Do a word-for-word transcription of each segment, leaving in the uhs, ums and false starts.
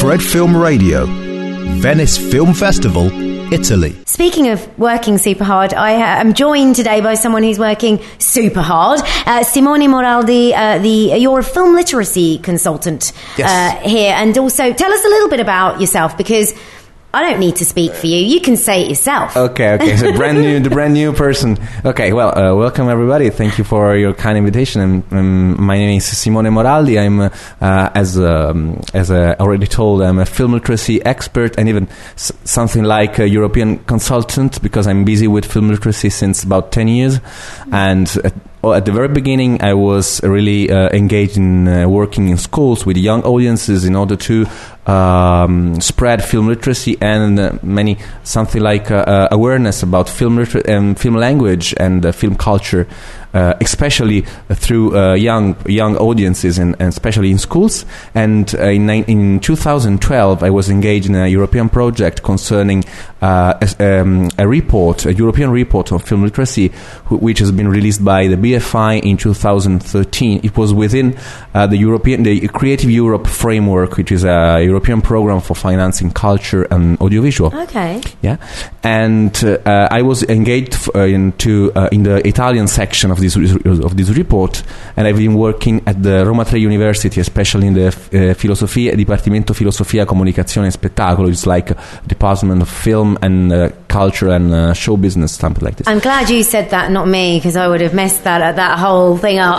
Fred Film Radio, Venice Film Festival, Italy. Speaking of working super hard, I am joined today by someone who's working super hard. Uh, Simone Moraldi, uh, the you're a film literacy consultant yes. uh, here, and also tell us a little bit about yourself, because I don't need to speak for you. You can say it yourself. Okay, okay. So brand new, the brand new person. Okay, well, uh, welcome everybody. Thank you for your kind invitation. Um, um, my name is Simone Moraldi. I'm, uh, as um, as uh, already told, I'm a film literacy expert and even s- something like a European consultant, because I'm busy with film literacy since about ten years. And at, at the very beginning, I was really uh, engaged in uh, working in schools with young audiences in order to Um, spread film literacy and uh, many something like uh, uh, awareness about film liter- um, film language and uh, film culture, uh, especially uh, through uh, young young audiences and, and especially in schools. And uh, in, in two thousand twelve, I was engaged in a European project concerning uh, a, um, a report, a European report on film literacy, wh- which has been released by the B F I in two thousand thirteen. It was within uh, the European, the Creative Europe framework, which is a European program for financing culture and audiovisual. Okay. Yeah, and uh, I was engaged f- uh, into uh, in the Italian section of this re- of this report, and I've been working at the Roma Tre University, especially in the uh, Filosofia, Dipartimento Filosofia, Comunicazione e Spettacolo. It's like a department of film and uh, culture and uh, show business, something like this. I'm glad you said that, not me, because I would have messed that that whole thing up.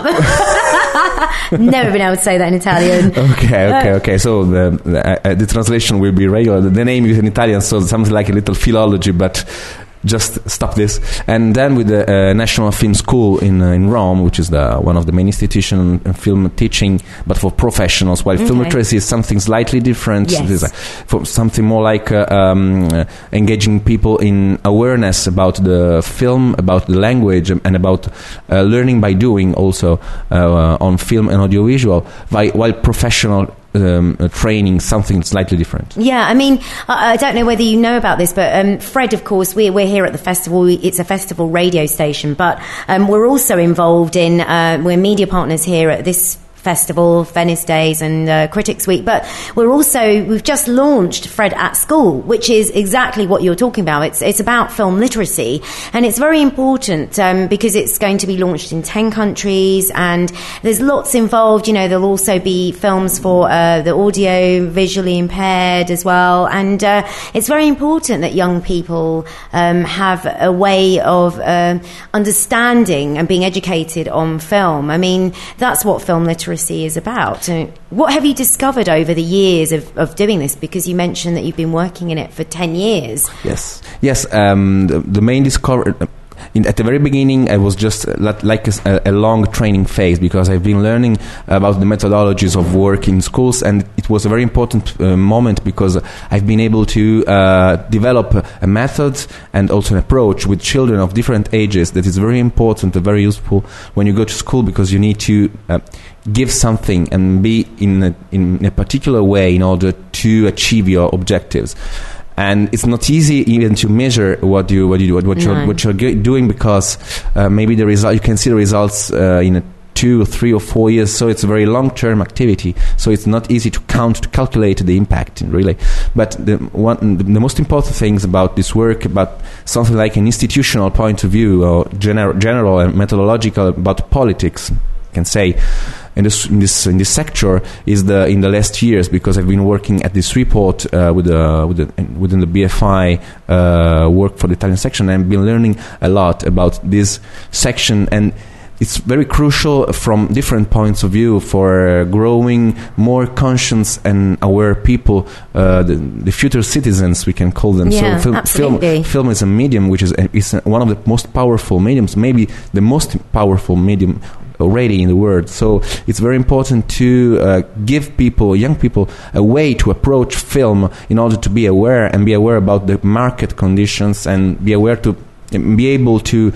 Never been able to say that in Italian. Okay, okay, okay. So the, the, uh, the translation will be regular. The name is in Italian, so something like a little philology, but just stop this. And then with the uh, National Film School in uh, in Rome, which is the one of the main institutions in film teaching, but for professionals, while okay. film literacy is something slightly different. Yes. It is, uh, for something more like uh, um, uh, engaging people in awareness about the film, about the language, and about uh, learning by doing also uh, on film and audiovisual, while, while professional Um, uh, training, something slightly different. Yeah, I mean, I, I don't know whether you know about this, but um, Fred, of course, we're, we're here at the festival. It's a festival radio station, but um, we're also involved in, uh, we're media partners here at this festival, Venice Days and uh, Critics Week, but we're also, we've just launched Fred at School, which is exactly what you're talking about. It's it's about film literacy, and it's very important um, because it's going to be launched in ten countries, and there's lots involved. You know, there'll also be films for uh, the audio visually impaired as well, and uh, it's very important that young people um, have a way of uh, understanding and being educated on film. I mean, that's what film literacy is about. So what have you discovered over the years of, of doing this? Because you mentioned that you've been working in it for ten years. Yes, yes. Um, the, the main discovery. In, at the very beginning, I was just like a, a long training phase, because I've been learning about the methodologies of work in schools, and it was a very important uh, moment, because I've been able to uh, develop a method and also an approach with children of different ages that is very important and very useful when you go to school, because you need to uh, give something and be in a, in a particular way in order to achieve your objectives. And it's not easy even to measure what you what you do, what, what you're what you're doing, because uh, maybe the result you can see the results uh, in a two or three or four years. So it's a very long term activity. So it's not easy to count to calculate the impact, really. But the one the most important things about this work, about something like an institutional point of view or general general and methodological about politics, I can say. In this, in this in this sector is the in the last years, because I've been working at this report uh, with the, with the, within the B F I uh, work for the Italian section, and I've been learning a lot about this section, and it's very crucial from different points of view for uh, growing more conscious and aware people, uh, the, the future citizens, we can call them. Yeah, so film, absolutely. film film is a medium which is a, is a, one of the most powerful mediums, maybe the most powerful medium already in the world. So it's very important to uh, give people, young people, a way to approach film in order to be aware and be aware about the market conditions, and be aware to be able to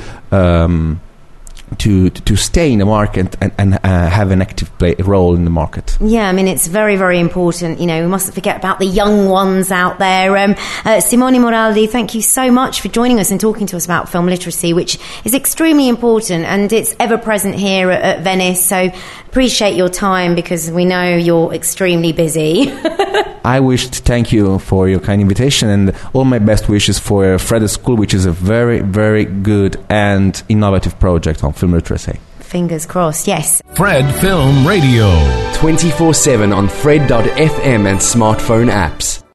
um, to to stay in the market and, and uh, have an active play, role in the market. Yeah, I mean, it's very, very important. You know, we mustn't forget about the young ones out there. Um, uh, Simone Moraldi, thank you so much for joining us and talking to us about film literacy, which is extremely important, and it's ever present here at, at Venice. So appreciate your time, because we know you're extremely busy. I wish to thank you for your kind invitation and all my best wishes for Fred School, which is a very, very good and innovative project on film literacy. Fingers crossed, yes. Fred Film Radio. twenty-four seven on Fred dot f m and smartphone apps.